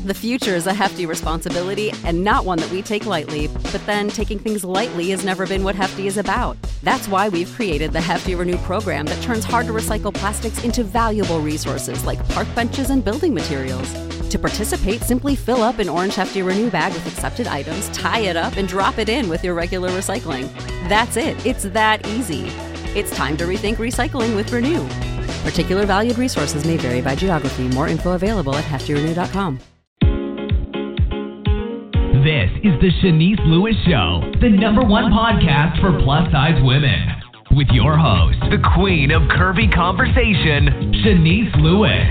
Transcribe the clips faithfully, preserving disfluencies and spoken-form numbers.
The future is a hefty responsibility and not one that we take lightly, but then taking things lightly has never been what Hefty is about. That's why we've created the Hefty Renew program that turns hard-to-recycle plastics into valuable resources like park benches and building materials. To participate, simply fill up an orange Hefty Renew bag with accepted items, tie it up, and drop it in with your regular recycling. That's it. It's that easy. It's time to rethink recycling with Renew. Particular valued resources may vary by geography. More info available at hefty renew dot com. This is the Shanice Lewis Show, the number one podcast for plus-size women. With your host, the queen of curvy conversation, Shanice Lewis.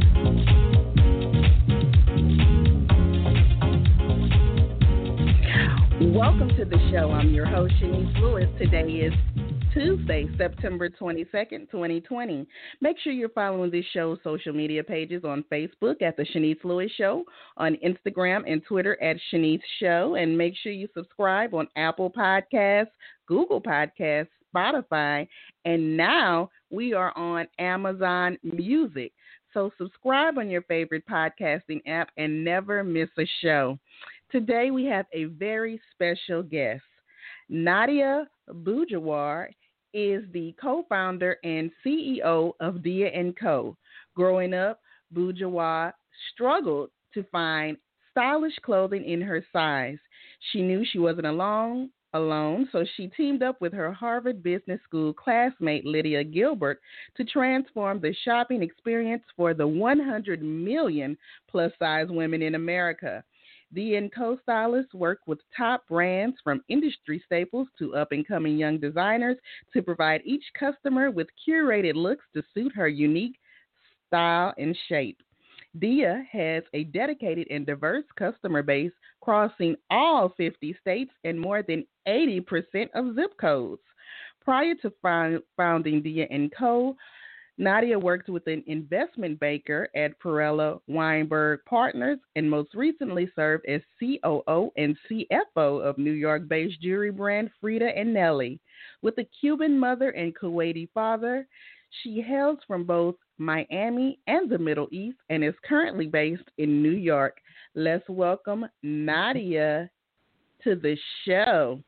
Welcome to the show. I'm your host, Shanice Lewis. Today is Tuesday, September twenty-second, twenty twenty. Make sure you're following this show's social media pages on Facebook at The Shanice Lewis Show, on Instagram and Twitter at Shanice Show, and make sure you subscribe on Apple Podcasts, Google Podcasts, Spotify, and now we are on Amazon Music. So subscribe on your favorite podcasting app and never miss a show. Today we have a very special guest. Nadia Bourgeois is the co-founder and C E O of Dia and Co. Growing up, Bourgeois struggled to find stylish clothing in her size. She knew she wasn't alone, alone, so she teamed up with her Harvard Business School classmate Lydia Gilbert to transform the shopping experience for the one hundred million plus-size women in America. Dia and Co stylists work with top brands from industry staples to up-and-coming young designers to provide each customer with curated looks to suit her unique style and shape. Dia has a dedicated and diverse customer base crossing all fifty states and more than eighty percent of zip codes. Prior to found, founding Dia and Co, Nadia worked with an investment banker at Perella Weinberg Partners and most recently served as C O O and C F O of New York-based jewelry brand Frida and Nelly. With a Cuban mother and Kuwaiti father, she hails from both Miami and the Middle East and is currently based in New York. Let's welcome Nadia to the show.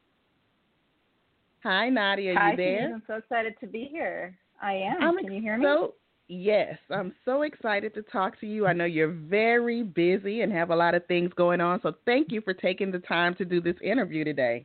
Hi, Nadia. Are Hi, you there? Shanice. I'm so excited to be here. I am. I'm Can you hear me? So, yes, I'm so excited to talk to you. I know you're very busy and have a lot of things going on, so thank you for taking the time to do this interview today.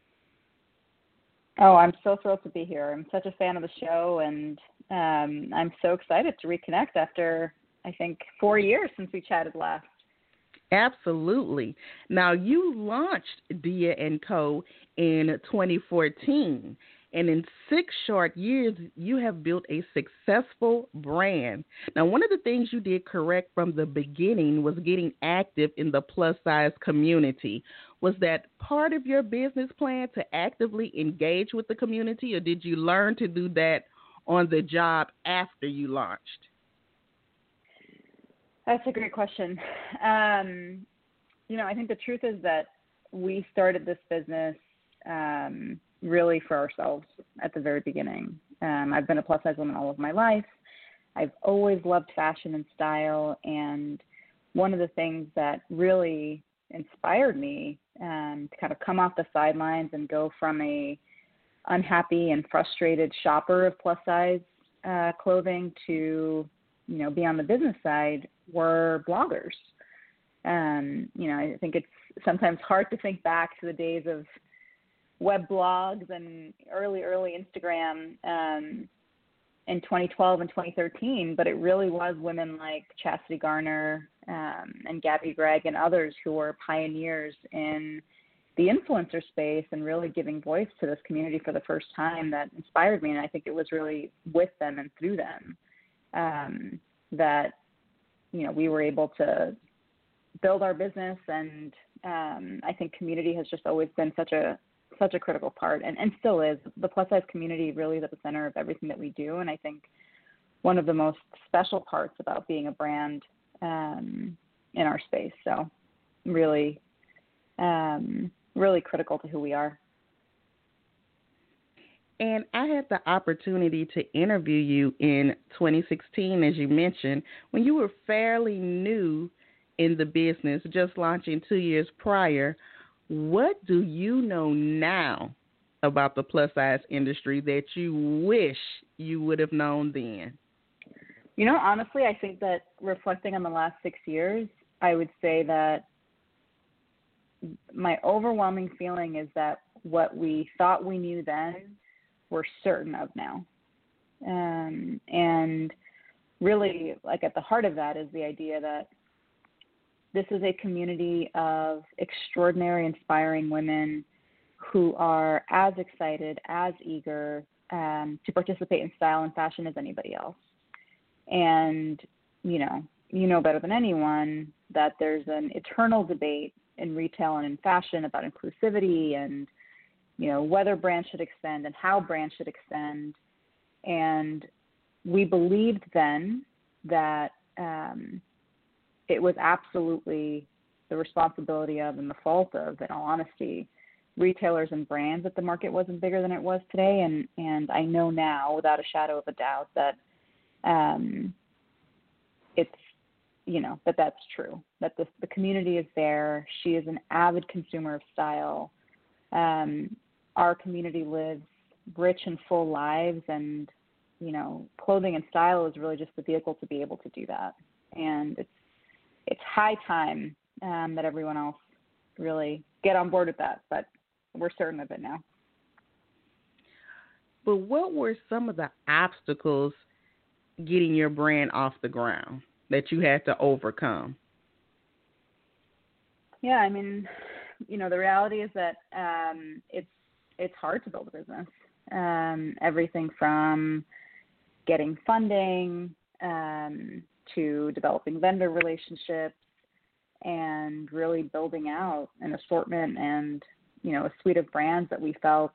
Oh, I'm so thrilled to be here. I'm such a fan of the show, and um, I'm so excited to reconnect after, I think, four years since we chatted last. Absolutely. Now, you launched Dia and Co. in twenty fourteen. And in six short years, you have built a successful brand. Now, one of the things you did correct from the beginning was getting active in the plus-size community. Was that part of your business plan to actively engage with the community, or did you learn to do that on the job after you launched? That's a great question. Um, you know, I think the truth is that we started this business um, really for ourselves at the very beginning. Um, I've been a plus-size woman all of my life. I've always loved fashion and style, and one of the things that really inspired me um, to kind of come off the sidelines and go from a unhappy and frustrated shopper of plus-size uh, clothing to, you know, be on the business side were bloggers. Um, you know, I think it's sometimes hard to think back to the days of web blogs and early, early Instagram um, in twenty twelve and twenty thirteen, but it really was women like Chastity Garner um, and Gabby Gregg and others who were pioneers in the influencer space and really giving voice to this community for the first time that inspired me. And I think it was really with them and through them um, that, you know, we were able to build our business. And um, I think community has just always been such a such a critical part, and, and still is. The plus size community really is at the center of everything that we do. And I think one of the most special parts about being a brand um, in our space. So really, um, really critical to who we are. And I had the opportunity to interview you in twenty sixteen, as you mentioned, when you were fairly new in the business, just launching two years prior, what do you know now about the plus size industry that you wish you would have known then? You know, honestly, I think that reflecting on the last six years, I would say that my overwhelming feeling is that what we thought we knew then, we're certain of now. Um, and really, like at the heart of that is the idea that this is a community of extraordinary, inspiring women who are as excited, as eager um, to participate in style and fashion as anybody else. And, you know, you know better than anyone that there's an eternal debate in retail and in fashion about inclusivity and, you know, whether brands should extend and how brands should extend. And we believed then that um, it was absolutely the responsibility of and the fault of, in all honesty, retailers and brands that the market wasn't bigger than it was today. And, and I know now, without a shadow of a doubt, that um, it's, you know, that that's true, that this, the community is there. She is an avid consumer of style. Um, our community lives rich and full lives, and, you know, clothing and style is really just the vehicle to be able to do that. And it's, it's high time um, that everyone else really get on board with that, but we're certain of it now. But what were some of the obstacles getting your brand off the ground that you had to overcome? Yeah, I mean, you know, the reality is that um, it's it's hard to build a business. Um, everything from getting funding um, to developing vendor relationships and really building out an assortment and, you know, a suite of brands that we felt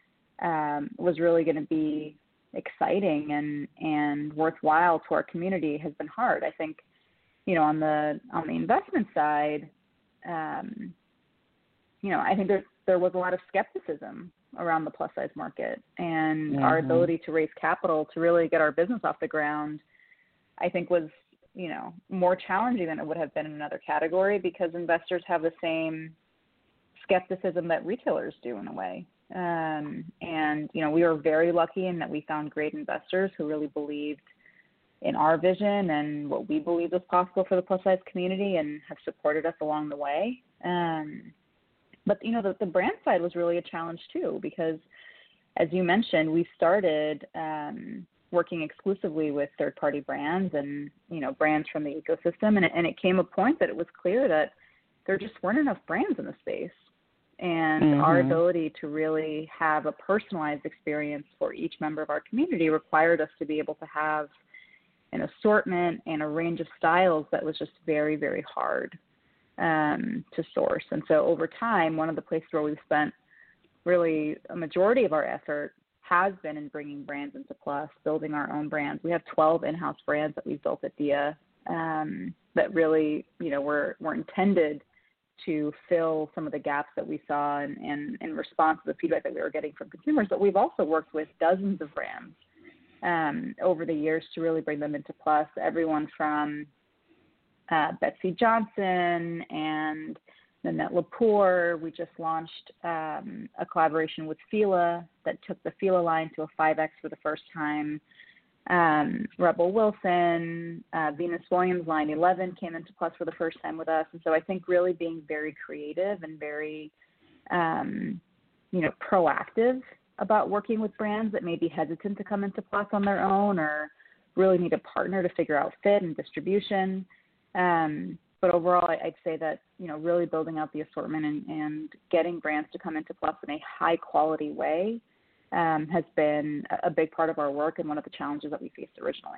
um, was really going to be exciting and, and worthwhile to our community has been hard. I think, you know, on the on the investment side, um, you know, I think there there was a lot of skepticism around the plus size market and mm-hmm. our ability to raise capital to really get our business off the ground, I think was, you know, more challenging than it would have been in another category because investors have the same skepticism that retailers do in a way. Um, and, you know, we were very lucky in that we found great investors who really believed in our vision and what we believed was possible for the plus size community and have supported us along the way. Um, but, you know, the, the brand side was really a challenge too, because as you mentioned, we started um, working exclusively with third-party brands and, you know, brands from the ecosystem. And it, and it came a point that it was clear that there just weren't enough brands in the space. And mm-hmm. our ability to really have a personalized experience for each member of our community required us to be able to have an assortment and a range of styles that was just very, very hard um, to source. And so over time, one of the places where we've spent really a majority of our effort has been in bringing brands into Plus, building our own brands. We have twelve in-house brands that we've built at Dia um, that really, you know, were, were intended to fill some of the gaps that we saw in, in, in response to the feedback that we were getting from consumers. But we've also worked with dozens of brands um, over the years to really bring them into Plus, everyone from uh, Betsy Johnson and Nanette Lepore. We just launched um, a collaboration with Fila that took the Fila line to a five X for the first time. Um, Rebel Wilson, uh, Venus Williams line eleven came into Plus for the first time with us. And so I think really being very creative and very, um, you know, proactive about working with brands that may be hesitant to come into Plus on their own or really need a partner to figure out fit and distribution. Um, but overall, I'd say that, you know, really building out the assortment and, and getting brands to come into Plus in a high quality way Um, has been a big part of our work and one of the challenges that we faced originally.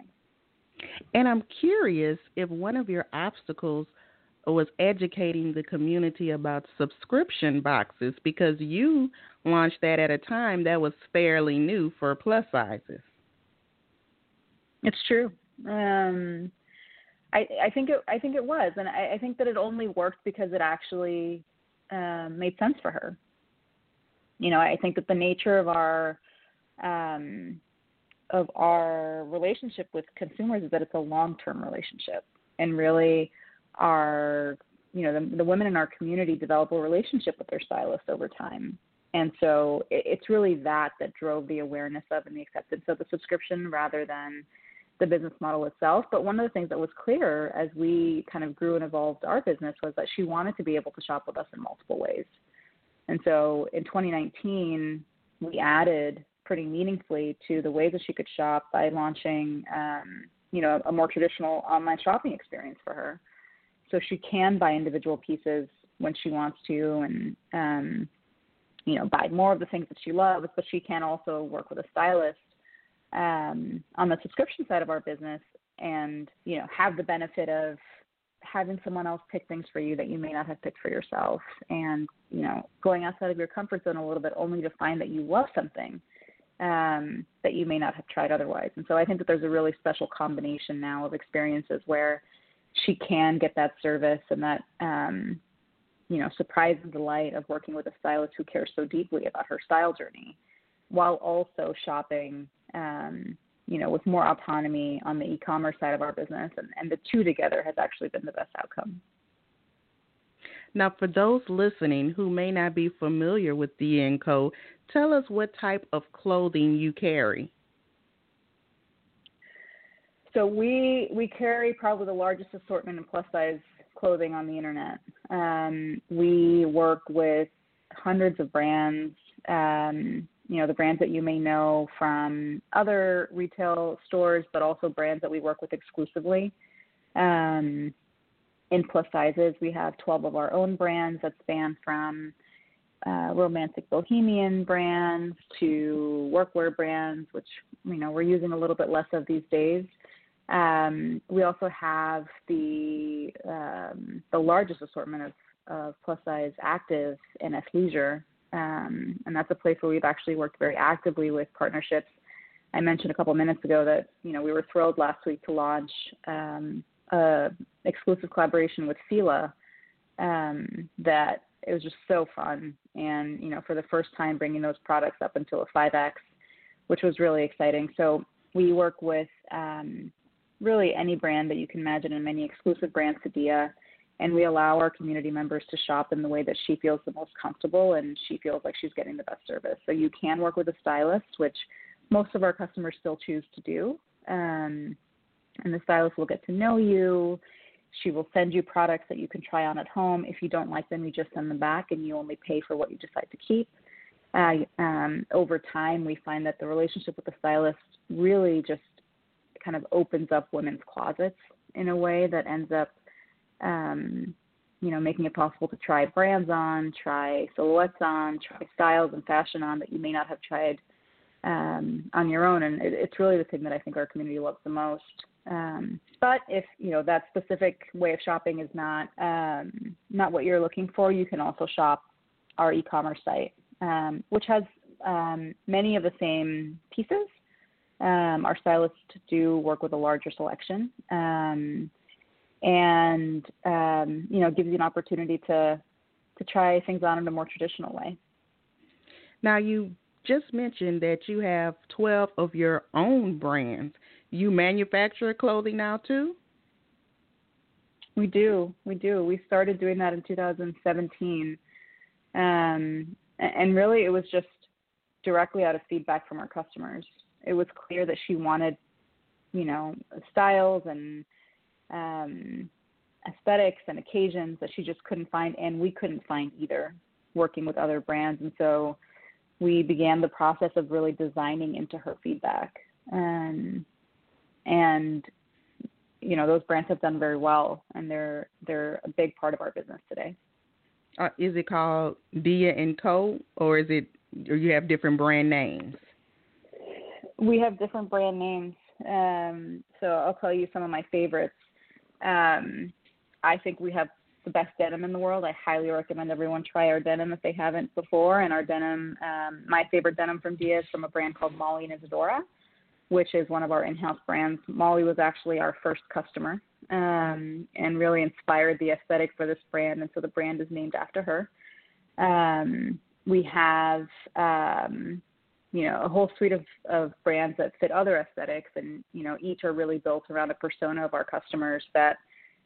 And I'm curious if one of your obstacles was educating the community about subscription boxes, because you launched that at a time that was fairly new for plus sizes. It's true. Um, I, I think it. I think it was, and I, I think that it only worked because it actually um, made sense for her. You know, I think that the nature of our um, of our relationship with consumers is that it's a long-term relationship, and really our, you know, the, the women in our community develop a relationship with their stylist over time. And so it, it's really that that drove the awareness of and the acceptance of the subscription rather than the business model itself. But one of the things that was clear as we kind of grew and evolved our business was that she wanted to be able to shop with us in multiple ways. And so in twenty nineteen, we added pretty meaningfully to the ways that she could shop by launching, um, you know, a more traditional online shopping experience for her. So she can buy individual pieces when she wants to and, um, you know, buy more of the things that she loves, but she can also work with a stylist um, on the subscription side of our business and, you know, have the benefit of having someone else pick things for you that you may not have picked for yourself and, you know, going outside of your comfort zone a little bit only to find that you love something um, that you may not have tried otherwise. And so I think that there's a really special combination now of experiences where she can get that service and that, um, you know, surprise and delight of working with a stylist who cares so deeply about her style journey while also shopping, um, you know, with more autonomy on the e-commerce side of our business. And, and the two together has actually been the best outcome. Now, for those listening who may not be familiar with D and Co, tell us what type of clothing you carry. So we we carry probably the largest assortment of plus-size clothing on the internet. Um, we work with hundreds of brands, um, you know, the brands that you may know from other retail stores, but also brands that we work with exclusively. Um, in plus sizes, we have twelve of our own brands that span from uh, romantic bohemian brands to workwear brands, which, you know, we're using a little bit less of these days. Um, we also have the um, the largest assortment of, of plus size active in athleisure, um, and that's a place where we've actually worked very actively with partnerships. I mentioned a couple minutes ago that, you know, we were thrilled last week to launch um, a exclusive collaboration with Fila. Um, that it was just so fun, and, you know, for the first time bringing those products up into a five X, which was really exciting. So we work with um, really any brand that you can imagine and many exclusive brands to Dia, and we allow our community members to shop in the way that she feels the most comfortable and she feels like she's getting the best service. So you can work with a stylist, which most of our customers still choose to do, um, and the stylist will get to know you. She will send you products that you can try on at home. If you don't like them, you just send them back and you only pay for what you decide to keep. Uh, um, over time, we find that the relationship with the stylist really just kind of opens up women's closets in a way that ends up, um, you know, making it possible to try brands on, try silhouettes on, try styles and fashion on that you may not have tried um, on your own. And it, it's really the thing that I think our community loves the most. Um, but if, you know, that specific way of shopping is not um, not what you're looking for, you can also shop our e-commerce site, um, which has um, many of the same pieces. Um, our stylists do work with a larger selection, um, and um, you know, gives you an opportunity to to try things on in a more traditional way. Now, you just mentioned that you have twelve of your own brands. You manufacture clothing now too? We do. We do. We started doing that in two thousand seventeen. Um, and really it was just directly out of feedback from our customers. It was clear that she wanted, you know, styles and um, aesthetics and occasions that she just couldn't find, and we couldn't find either working with other brands. And so we began the process of really designing into her feedback. Um, and, you know, those brands have done very well, and they're they're a big part of our business today. Uh, is it called Dia and Co, or is it, or you have different brand names? We have different brand names. Um, so I'll tell you some of my favorites. Um, I think we have the best denim in the world. I highly recommend everyone try our denim if they haven't before. And our denim, um, my favorite denim from Dia is from a brand called Molly and Isadora, which is one of our in-house brands. Molly was actually our first customer, um, and really inspired the aesthetic for this brand, and so the brand is named after her. Um, we have, um, you know, a whole suite of, of brands that fit other aesthetics, and, you know, each are really built around a persona of our customers that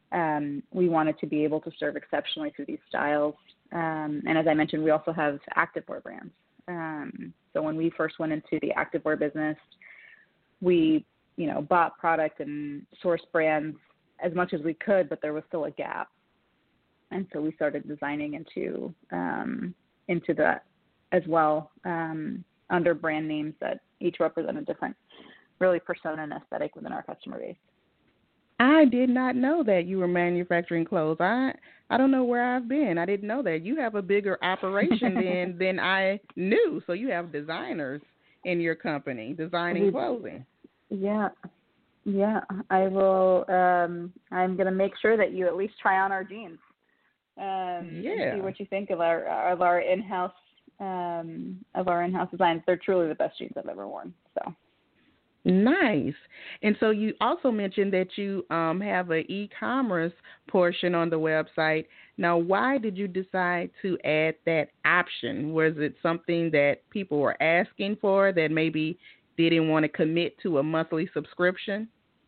um, we wanted to be able to serve exceptionally through these styles. Um, and as I mentioned, we also have activewear brands. Um, so when we first went into the activewear business, we, you know, bought product and sourced brands as much as we could, but there was still a gap. And so we started designing into um, into that as well, um, under brand names that each represent a different, really, persona and aesthetic within our customer base. I did not know that you were manufacturing clothes. I I don't know where I've been. I didn't know that. You have a bigger operation than than I knew. So you have designers in your company designing we, clothing. Yeah. Yeah. I will. Um, I'm going to make sure that you at least try on our jeans um, yeah. and see what you think of our of our in-house um, of our in-house designs. They're truly the best jeans I've ever worn. So. Nice. And so you also mentioned that you um, have an e-commerce portion on the website. Now, why did you decide to add that option? Was it something that people were asking for that maybe didn't want to commit to a monthly subscription?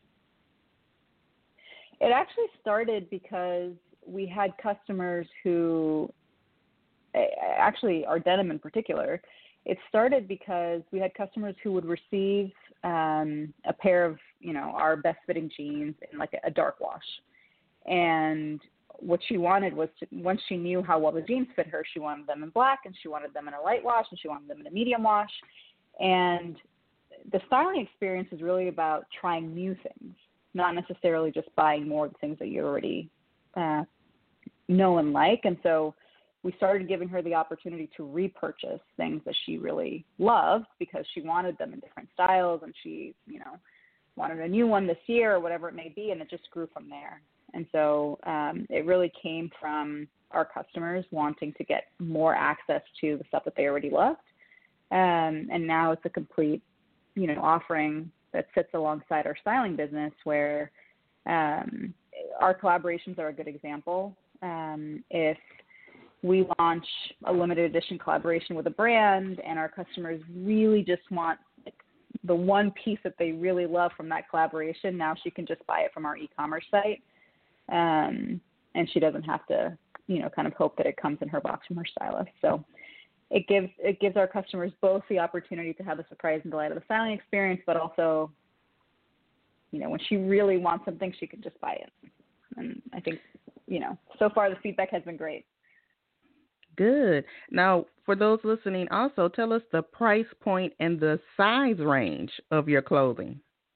It actually started because we had customers who, actually our denim in particular, it started because we had customers who would receive um, a pair of, you know, our best fitting jeans in like a, a dark wash. And what she wanted was to, once she knew how well the jeans fit her, she wanted them in black and she wanted them in a light wash and she wanted them in a medium wash. And the styling experience is really about trying new things, not necessarily just buying more of the things that you already uh, know and like. And so we started giving her the opportunity to repurchase things that she really loved because she wanted them in different styles and she, you know, wanted a new one this year or whatever it may be, and it just grew from there. And so um, it really came from our customers wanting to get more access to the stuff that they already loved. Um, and now it's a complete, you know, offering that sits alongside our styling business where um, our collaborations are a good example. Um, if we launch a limited edition collaboration with a brand and our customers really just want like, the one piece that they really love from that collaboration, now she can just buy it from our e-commerce site. Um, and she doesn't have to, you know, kind of hope that it comes in her box from her stylist. So it gives, it gives our customers both the opportunity to have the surprise and delight of the styling experience, but also, you know, when she really wants something, she can just buy it. And I think, you know, so far the feedback has been great. Good. Now, for those listening, also tell us the price point and the size range of your clothing.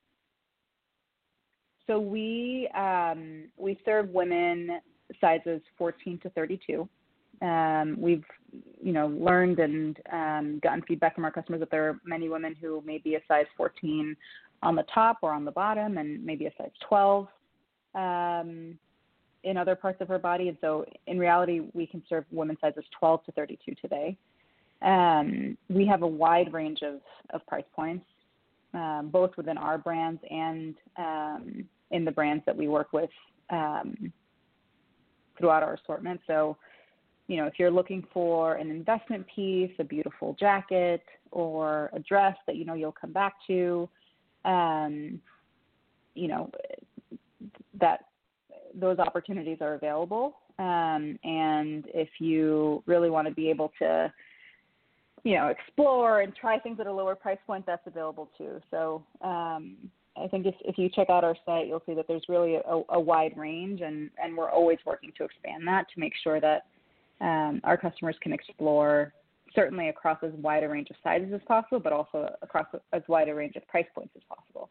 So we um, we serve women sizes fourteen to thirty-two. Um, we've you know learned and um, gotten feedback from our customers that there are many women who may be a size fourteen on the top or on the bottom, and maybe a size twelve. Um, in other parts of her body. And so in reality, we can serve women's sizes twelve to thirty-two today. Um, we have a wide range of, of price points, um, both within our brands and um, in the brands that we work with um, throughout our assortment. So, you know, if you're looking for an investment piece, a beautiful jacket, or a dress that you know you'll come back to, um, you know, that those opportunities are available. Um, and if you really want to be able to, you know, explore and try things at a lower price point, that's available too. So um, I think if, if you check out our site, you'll see that there's really a, a wide range, and, and we're always working to expand that to make sure that um, our customers can explore certainly across as wide a range of sizes as possible, but also across as wide a range of price points as possible.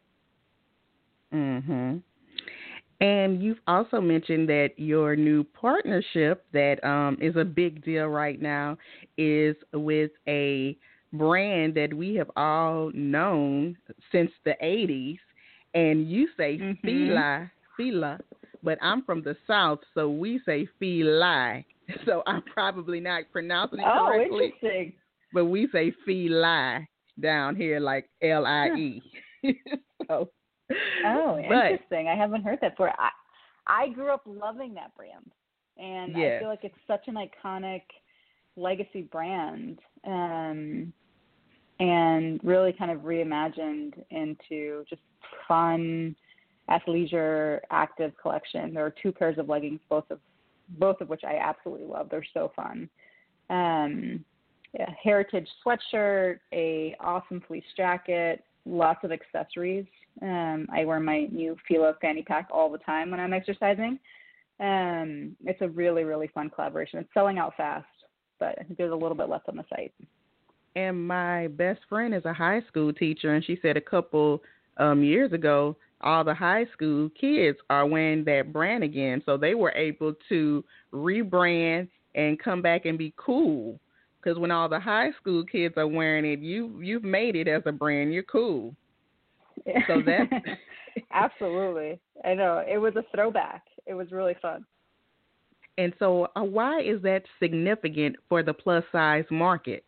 Mm-hmm. And you've also mentioned that your new partnership that um, is a big deal right now is with a brand that we have all known since the eighties. And you say mm-hmm. Fila, Fila, but I'm from the South, so we say Fili. So I'm probably not pronouncing it oh, correctly. Oh, interesting. But we say Fili down here like L I E. Huh. so. Oh, but, interesting. I haven't heard that before. I, I grew up loving that brand, and yes. I feel like it's such an iconic legacy brand, um, and really kind of reimagined into just fun, athleisure active collection. There are two pairs of leggings, both of both of which I absolutely love. They're so fun. Um, yeah, heritage sweatshirt, a awesome fleece jacket, lots of accessories. Um, I wear my new Fila fanny pack all the time when I'm exercising. Um, it's a really, really fun collaboration. It's selling out fast, but I think there's a little bit left on the site. And my best friend is a high school teacher, and she said a couple um, years ago, all the high school kids are wearing that brand again. So they were able to rebrand and come back and be cool. Because when all the high school kids are wearing it, you, you've made it as a brand. You're cool. So that's... Absolutely. I know. It was a throwback. It was really fun. And so uh, why is that significant for the plus size market?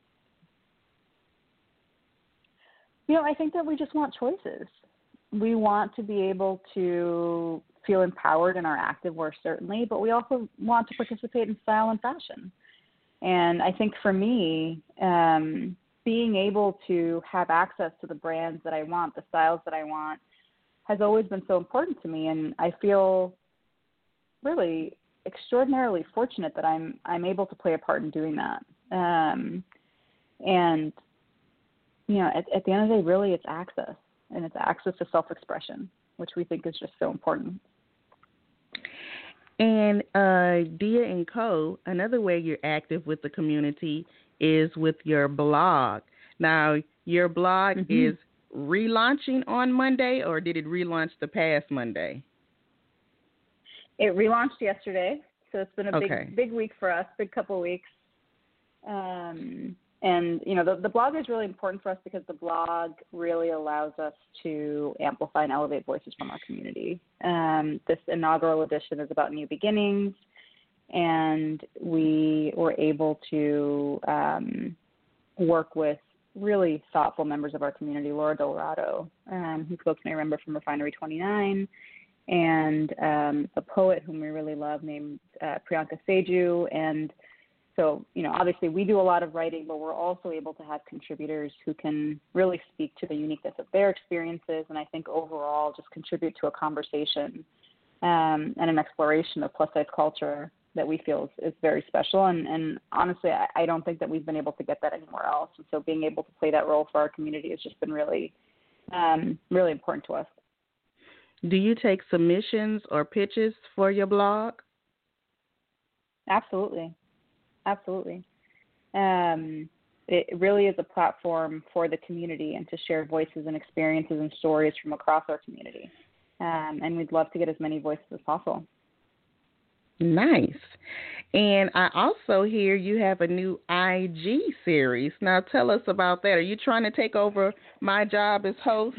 You know, I think that we just want choices. We want to be able to feel empowered in our activewear, certainly, but we also want to participate in style and fashion. And I think for me, um, being able to have access to the brands that I want, the styles that I want, has always been so important to me. And I feel really extraordinarily fortunate that I'm I'm able to play a part in doing that. Um, and, you know, at, at the end of the day, really it's access. And it's access to self-expression, which we think is just so important. And uh, Dia and Co., another way you're active with the community is with your blog. Now, your blog mm-hmm. is relaunching on Monday, or did it relaunch the past Monday? It relaunched yesterday, so it's been a okay. big, big week for us, big couple of weeks. Um, And, you know, the, the blog is really important for us because the blog really allows us to amplify and elevate voices from our community. Um, this inaugural edition is about new beginnings, and we were able to um, work with really thoughtful members of our community, Laura Dorado, um, who folks may remember from Refinery twenty-nine, and um, a poet whom we really love named uh, Priyanka Seju. And so, you know, obviously we do a lot of writing, but we're also able to have contributors who can really speak to the uniqueness of their experiences, and I think overall just contribute to a conversation um, and an exploration of plus-size culture that we feel is, is very special. And, and honestly, I, I don't think that we've been able to get that anywhere else. And so being able to play that role for our community has just been really, um, really important to us. Do you take submissions or pitches for your blog? Absolutely. Absolutely. Um, it really is a platform for the community and to share voices and experiences and stories from across our community. Um, and we'd love to get as many voices as possible. Nice. And I also hear you have a new I G series. Now tell us about that. Are you trying to take over my job as host?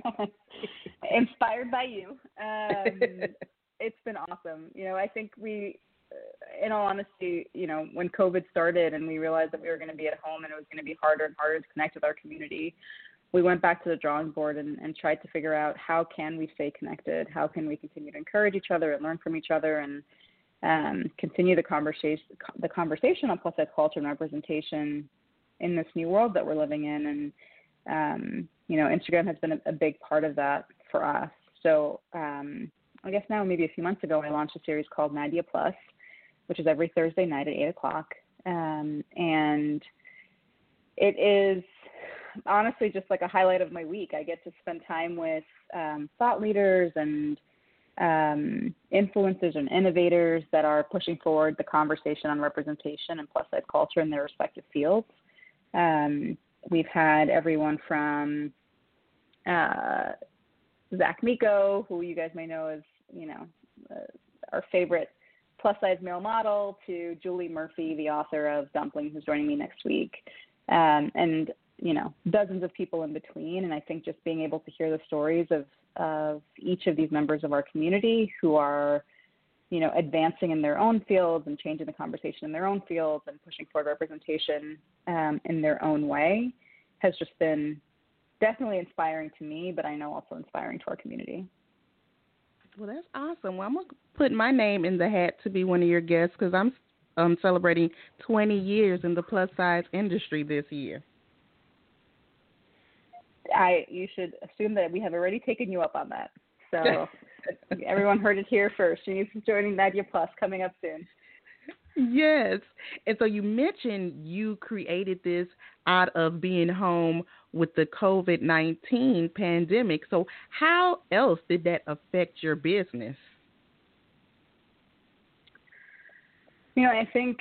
Inspired by you. Um, it's been awesome. You know, I think we, in all honesty, you know, when COVID started and we realized that we were going to be at home and it was going to be harder and harder to connect with our community, we went back to the drawing board and, and tried to figure out how can we stay connected? How can we continue to encourage each other and learn from each other and um, continue the conversation, the conversation on plus size culture and representation in this new world that we're living in. And, um, you know, Instagram has been a, a big part of that for us. So um, I guess now maybe a few months ago, I launched a series called Nadia Plus, which is every Thursday night at eight o'clock. Um, and it is honestly just like a highlight of my week. I get to spend time with um, thought leaders and um, influencers and innovators that are pushing forward the conversation on representation and plus size culture in their respective fields. Um, we've had everyone from uh, Zach Miko, who you guys may know as, you know, uh, our favorite plus size male model, to Julie Murphy, the author of Dumpling, who's joining me next week, um, and, you know, dozens of people in between. And I think just being able to hear the stories of, of each of these members of our community who are, you know, advancing in their own fields and changing the conversation in their own fields and pushing forward representation um, in their own way has just been definitely inspiring to me, but I know also inspiring to our community. Well, that's awesome. Well, I'm going to put my name in the hat to be one of your guests because I'm um, celebrating twenty years in the plus-size industry this year. I You should assume that we have already taken you up on that. So everyone heard it here first. Shanice is joining Nadia Plus coming up soon. Yes. And so you mentioned you created this out of being home with the COVID nineteen pandemic. So how else did that affect your business? You know, I think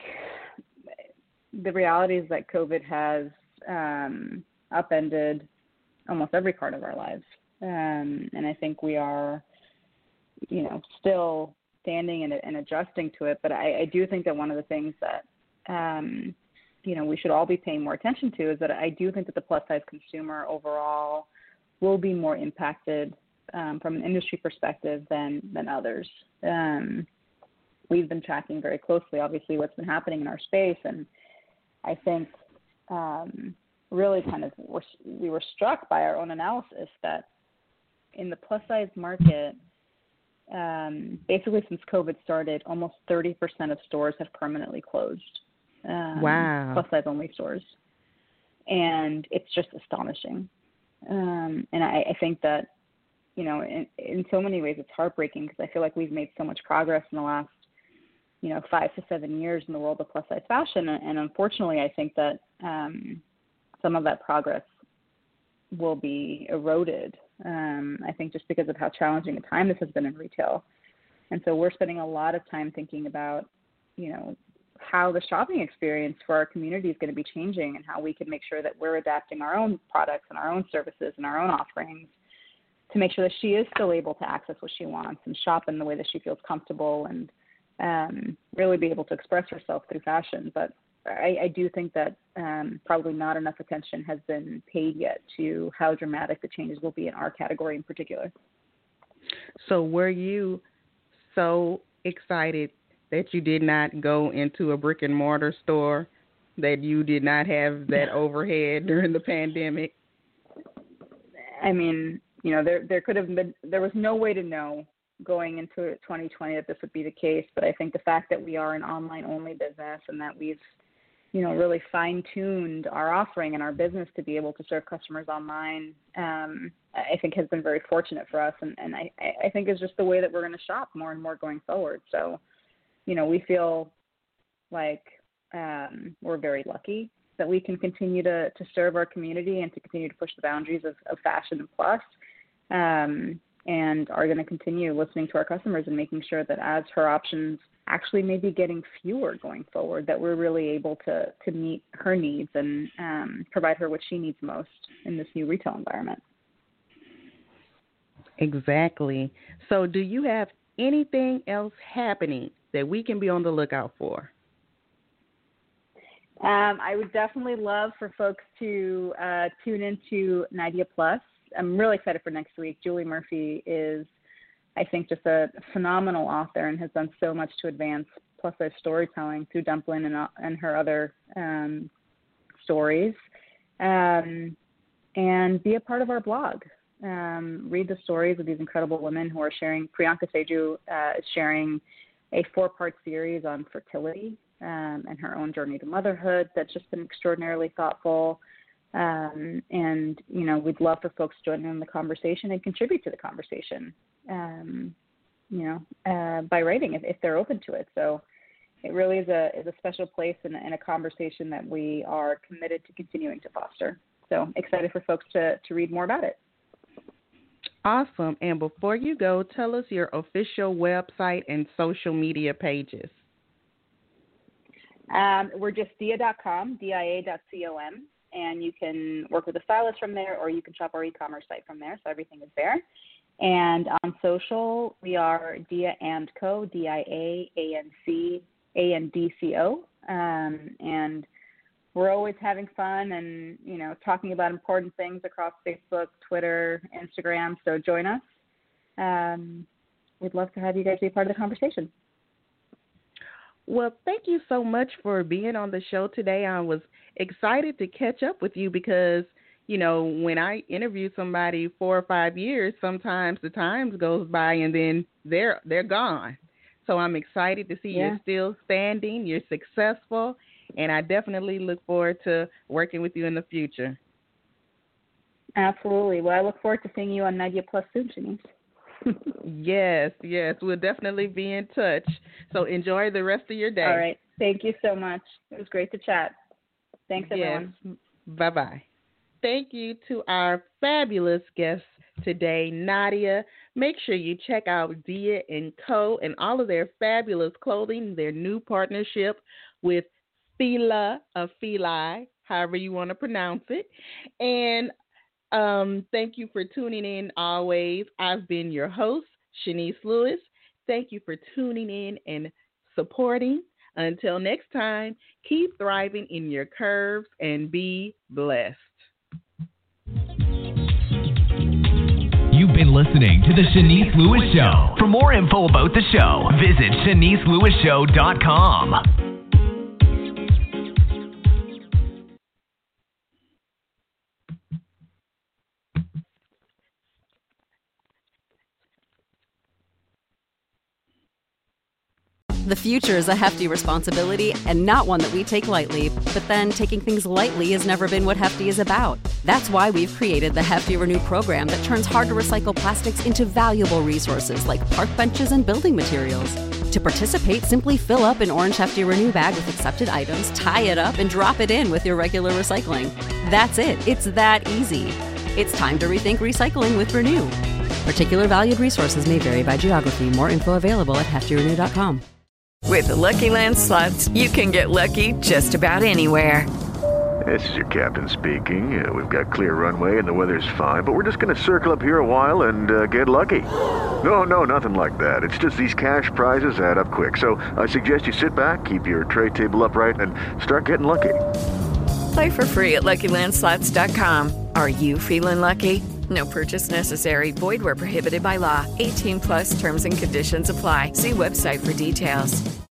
the reality is that COVID has um, upended almost every part of our lives. Um, and I think we are, you know, still standing and, and adjusting to it. But I, I do think that one of the things that, um, you know, we should all be paying more attention to is that I do think that the plus size consumer overall will be more impacted um, from an industry perspective than, than others. Um, we've been tracking very closely, obviously, what's been happening in our space. And I think um, really kind of we're, we were struck by our own analysis that in the plus size market, um, basically since COVID started, almost thirty percent of stores have permanently closed. Um, wow. Plus size only stores. And it's just astonishing. Um, and I, I think that, you know, in, in so many ways it's heartbreaking because I feel like we've made so much progress in the last, you know, five to seven years in the world of plus size fashion. And, and unfortunately, I think that um, some of that progress will be eroded. Um, I think just because of how challenging a time this has been in retail. And so we're spending a lot of time thinking about, you know, how the shopping experience for our community is going to be changing and how we can make sure that we're adapting our own products and our own services and our own offerings to make sure that she is still able to access what she wants and shop in the way that she feels comfortable and um, really be able to express herself through fashion. But I, I do think that um, probably not enough attention has been paid yet to how dramatic the changes will be in our category in particular. So were you so excited that you did not go into a brick and mortar store, that you did not have that overhead during the pandemic? I mean, you know, there there could have been, there was no way to know going into twenty twenty that this would be the case. But I think the fact that we are an online only business and that we've, you know, really fine tuned our offering and our business to be able to serve customers online, um, I think has been very fortunate for us. And, and I, I think is just the way that we're going to shop more and more going forward. So, you know, we feel like um, we're very lucky that we can continue to, to serve our community and to continue to push the boundaries of, of fashion and plus, um, and are going to continue listening to our customers and making sure that as her options actually may be getting fewer going forward, that we're really able to, to meet her needs and um, provide her what she needs most in this new retail environment. Exactly. So do you have anything else happening that we can be on the lookout for? Um, I would definitely love for folks to uh, tune into Nadia Plus. I'm really excited for next week. Julie Murphy is, I think, just a phenomenal author and has done so much to advance plus size storytelling through Dumplin' and, uh, and her other um, stories. Um, and be a part of our blog. Um, read the stories of these incredible women who are sharing. Priyanka Seju uh, is sharing a four-part series on fertility um, and her own journey to motherhood that's just been extraordinarily thoughtful. Um, and, you know, we'd love for folks to join in the conversation and contribute to the conversation, um, you know, uh, by writing if, if they're open to it. So it really is a is a special place and, and a conversation that we are committed to continuing to foster. So excited for folks to, to read more about it. Awesome. And before you go, tell us your official website and social media pages. Um, we're just dia dot com, D I A dot com, and you can work with a stylist from there, or you can shop our e-commerce site from there, so everything is there. And on social, we are Dia and Co, D I A A N C A N D C O, um, and we're always having fun and, you know, talking about important things across Facebook, Twitter, Instagram, so join us. Um, we'd love to have you guys be a part of the conversation. Well, thank you so much for being on the show today. I was excited to catch up with you because, you know, when I interview somebody four or five years, sometimes the time goes by and then they're they're gone. So I'm excited to see yeah. you're still standing, you're successful, and I definitely look forward to working with you in the future. Absolutely. Well, I look forward to seeing you on Nadia Plus soon, Shanice. Yes, yes. We'll definitely be in touch. So enjoy the rest of your day. All right. Thank you so much. It was great to chat. Thanks, everyone. Yes. Bye-bye. Thank you to our fabulous guests today, Nadia. Make sure you check out Dia and Co. and all of their fabulous clothing, their new partnership with Fila of Feli, however you want to pronounce it. And um, thank you for tuning in always. I've been your host, Shanice Lewis. Thank you for tuning in and supporting. Until next time, keep thriving in your curves and be blessed. You've been listening to The Shanice Lewis Show. For more info about the show, visit shanice lewis show dot com. The future is a hefty responsibility and not one that we take lightly, but then taking things lightly has never been what Hefty is about. That's why we've created the Hefty Renew program that turns hard-to-recycle plastics into valuable resources like park benches and building materials. To participate, simply fill up an orange Hefty Renew bag with accepted items, tie it up, and drop it in with your regular recycling. That's it. It's that easy. It's time to rethink recycling with Renew. Particular valued resources may vary by geography. More info available at hefty renew dot com. With the Lucky Land Slots, you can get lucky just about anywhere. This is your captain speaking. Uh, we've got clear runway and the weather's fine, but we're just going to circle up here a while and uh, get lucky. No, no, nothing like that. It's just these cash prizes add up quick. So I suggest you sit back, keep your tray table upright, and start getting lucky. Play for free at lucky land slots dot com. Are you feeling lucky? No purchase necessary. Void where prohibited by law. eighteen plus terms and conditions apply. See website for details.